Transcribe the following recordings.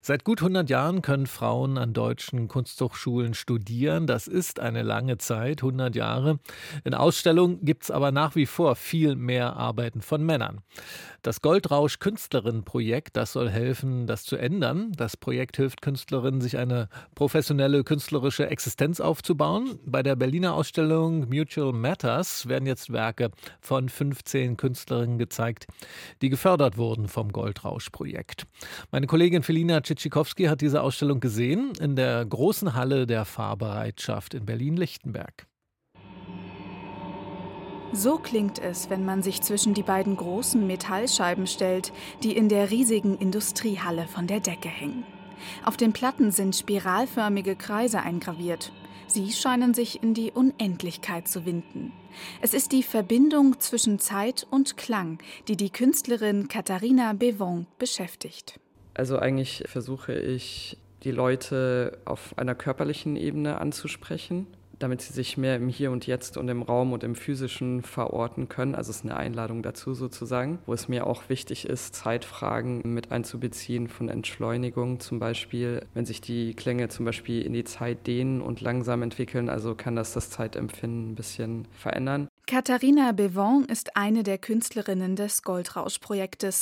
Seit gut 100 Jahren können Frauen an deutschen Kunsthochschulen studieren. Das ist eine lange Zeit, 100 Jahre. In Ausstellungen gibt es aber nach wie vor viel mehr Arbeiten von Männern. Das Goldrausch-Künstlerinnen-Projekt, das soll helfen, das zu ändern. Das Projekt hilft Künstlerinnen, sich eine professionelle künstlerische Existenz aufzubauen. Bei der Berliner Ausstellung Mutual Matters werden jetzt Werke von 15 Künstlerinnen gezeigt, die gefördert wurden vom Goldrausch-Projekt. Meine Kollegin Felina Tschitschikowski hat diese Ausstellung gesehen in der großen Halle der Fahrbereitschaft in Berlin-Lichtenberg. So klingt es, wenn man sich zwischen die beiden großen Metallscheiben stellt, die in der riesigen Industriehalle von der Decke hängen. Auf den Platten sind spiralförmige Kreise eingraviert. Sie scheinen sich in die Unendlichkeit zu winden. Es ist die Verbindung zwischen Zeit und Klang, die die Künstlerin Katharina Bevon beschäftigt. Also eigentlich versuche ich, die Leute auf einer körperlichen Ebene anzusprechen, damit sie sich mehr im Hier und Jetzt und im Raum und im Physischen verorten können. Also es ist eine Einladung dazu sozusagen, wo es mir auch wichtig ist, Zeitfragen mit einzubeziehen von Entschleunigung zum Beispiel. Wenn sich die Klänge zum Beispiel in die Zeit dehnen und langsam entwickeln, also kann das Zeitempfinden ein bisschen verändern. Katharina Bevon ist eine der Künstlerinnen des Goldrausch-Projektes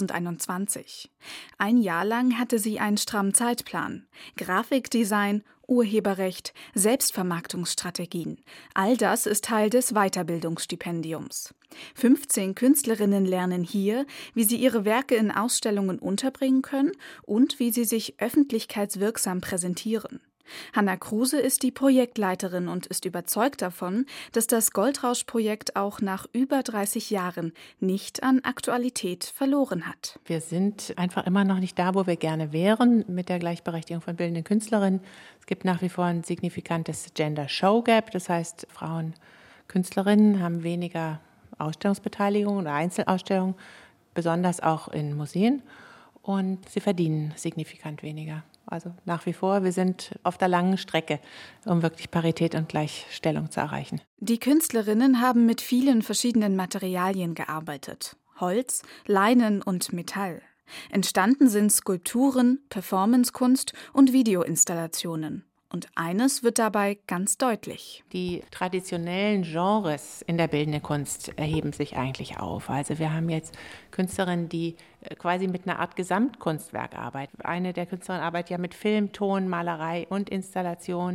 2021. Ein Jahr lang hatte sie einen strammen Zeitplan. Grafikdesign, Urheberrecht, Selbstvermarktungsstrategien. All das ist Teil des Weiterbildungsstipendiums. 15 Künstlerinnen lernen hier, wie sie ihre Werke in Ausstellungen unterbringen können und wie sie sich öffentlichkeitswirksam präsentieren. Hanna Kruse ist die Projektleiterin und ist überzeugt davon, dass das Goldrausch-Projekt auch nach über 30 Jahren nicht an Aktualität verloren hat. Wir sind einfach immer noch nicht da, wo wir gerne wären mit der Gleichberechtigung von bildenden Künstlerinnen. Es gibt nach wie vor ein signifikantes Gender Show Gap, das heißt, Frauen Künstlerinnen haben weniger Ausstellungsbeteiligung oder Einzelausstellungen, besonders auch in Museen, und sie verdienen signifikant weniger. Also nach wie vor, wir sind auf der langen Strecke, um wirklich Parität und Gleichstellung zu erreichen. Die Künstlerinnen haben mit vielen verschiedenen Materialien gearbeitet. Holz, Leinen und Metall. Entstanden sind Skulpturen, Performancekunst und Videoinstallationen. Und eines wird dabei ganz deutlich. Die traditionellen Genres in der bildenden Kunst erheben sich eigentlich auf. Also wir haben jetzt Künstlerinnen, die quasi mit einer Art Gesamtkunstwerk arbeiten. Eine der Künstlerinnen arbeitet ja mit Film, Ton, Malerei und Installation.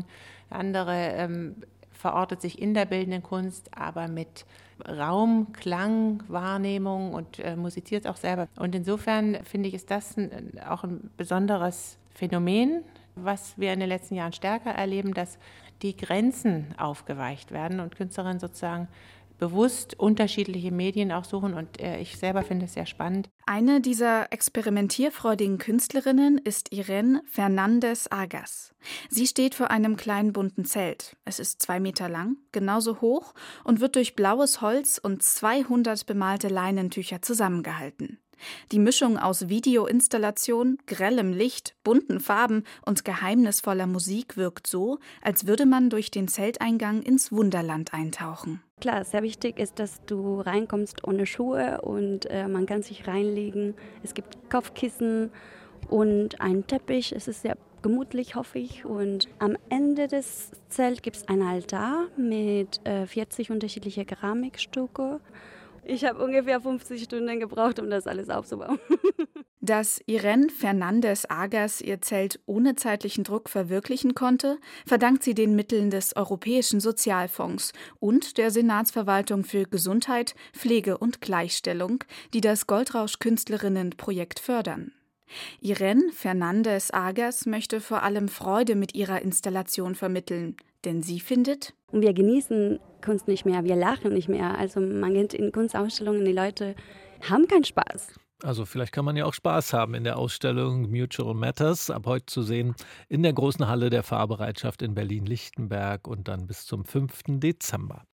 Andere verortet sich in der bildenden Kunst, aber mit Raum, Klang, Wahrnehmung und musiziert auch selber. Und insofern finde ich, ist das auch ein besonderes Phänomen, was wir in den letzten Jahren stärker erleben, dass die Grenzen aufgeweicht werden und Künstlerinnen sozusagen bewusst unterschiedliche Medien auch suchen. Und ich selber finde es sehr spannend. Eine dieser experimentierfreudigen Künstlerinnen ist Irene Fernandez-Argas. Sie steht vor einem kleinen bunten Zelt. Es ist 2 Meter lang, genauso hoch und wird durch blaues Holz und 200 bemalte Leinentücher zusammengehalten. Die Mischung aus Videoinstallation, grellem Licht, bunten Farben und geheimnisvoller Musik wirkt so, als würde man durch den Zelteingang ins Wunderland eintauchen. Klar, sehr wichtig ist, dass du reinkommst ohne Schuhe und man kann sich reinlegen. Es gibt Kopfkissen und einen Teppich. Es ist sehr gemütlich, hoffe ich. Und am Ende des Zelts gibt es einen Altar mit 40 unterschiedliche Keramikstücke. Ich habe ungefähr 50 Stunden gebraucht, um das alles aufzubauen. Dass Irene Fernandez-Argas ihr Zelt ohne zeitlichen Druck verwirklichen konnte, verdankt sie den Mitteln des Europäischen Sozialfonds und der Senatsverwaltung für Gesundheit, Pflege und Gleichstellung, die das Goldrausch-Künstlerinnen-Projekt fördern. Irene Fernandez-Argas möchte vor allem Freude mit ihrer Installation vermitteln, denn sie findet: Und wir genießen Kunst nicht mehr, wir lachen nicht mehr. Also man geht in Kunstausstellungen, die Leute haben keinen Spaß. Also vielleicht kann man ja auch Spaß haben in der Ausstellung Mutual Matters, ab heute zu sehen in der großen Halle der Fahrbereitschaft in Berlin-Lichtenberg und dann bis zum 5. Dezember.